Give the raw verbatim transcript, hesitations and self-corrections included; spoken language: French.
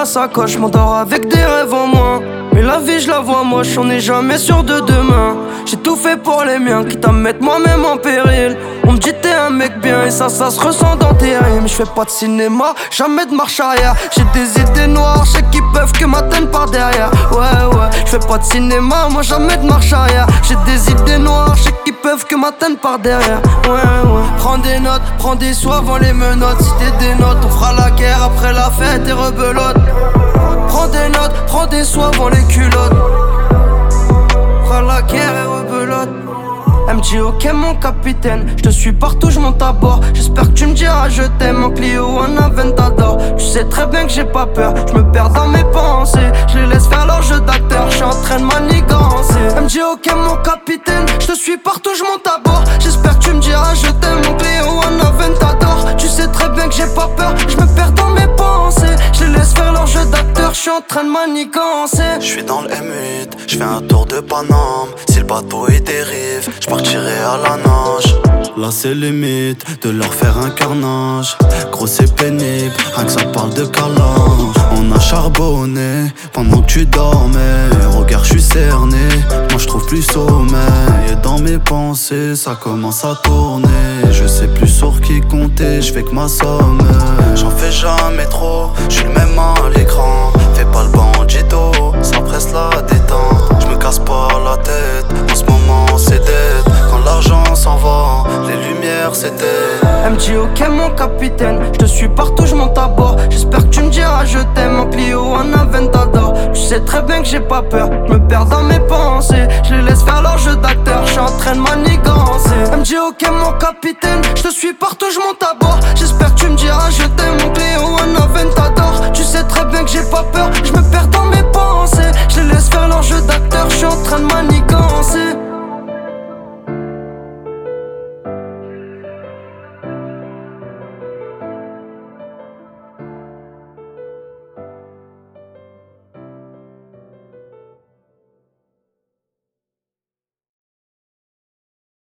la sacoche, m'endors avec des rêves en moins. Mais la vie je la vois moche, on n'est jamais sûr de demain. J'ai tout fait pour les miens, quitte à me mettre moi-même en péril. On me dit t'es un mec bien et ça, ça se ressent dans tes rimes. Je fais pas de cinéma, jamais de marche arrière. J'ai des idées noires, je sais qu'ils peuvent que m'atteindre par derrière. Ouais ouais, je fais pas de cinéma, moi jamais de marche arrière. J'ai des idées noires, je sais qu'ils peuvent que m'atteindre par derrière. Ouais ouais, prends des notes, prends des soins avant les menottes. Si t'es des notes, on fera la guerre après la fête et rebelote. Prends des notes, prends des soins avant les culottes. Fera la guerre et rebelote. Elle me dit ok mon capitaine, je te suis partout, je monte à bord. J'espère que tu me diras je t'aime en Clio ou en Aventador. Tu sais très bien que j'ai pas peur, je me perds dans mes pensées. Je les laisse faire leur jeu d'acteur, je suis en train de manigancer. Elle me dit ok mon capitaine, je te suis partout, je monte à bord. J'espère que tu me diras je t'aime en Clio ou en Aventador. Tu sais très bien que j'ai pas peur, je me perds dans mes pensées. Je les laisse faire leur jeu d'acteur, je suis en train de manigancer. Je suis dans le M huit, je fais un tour de Paname. Si le bateau est dérive, je partirai à la nage. Là c'est limite de leur faire un carnage. Gros c'est pénible, rien que ça parle de câlin. On a charbonné pendant que tu dormais. Regarde je suis cerné, moi je trouve plus sommeil. Et dans mes pensées ça commence à tourner. Je sais plus sur qui compter, je fais que ma somme. J'en fais jamais trop, je suis le même à l'écran. Fais pas le bandito, ça presse la détente. Je me casse pas la tête, en ce moment c'est dead. Quand l'argent s'en va, les lumières s'éteignent. Elle me dit ok mon capitaine, je te suis partout, je monte à bord. J'espère que tu me diras je t'aime en Clio ou en Aventador. Tu sais très bien que j'ai pas peur, je me perds dans mes pensées. Je les laisse faire leur jeu d'acteur, je suis en train de manigancer. Elle me dit ok mon capitaine, je te suis partout, je monte à bord. J'espère que tu me diras je t'aime en Clio ou en Aventador. Tu sais très bien que j'ai pas peur, je me perds dans mes pensées. Je les laisse faire leur jeu d'acteur, je suis en train de manigancer.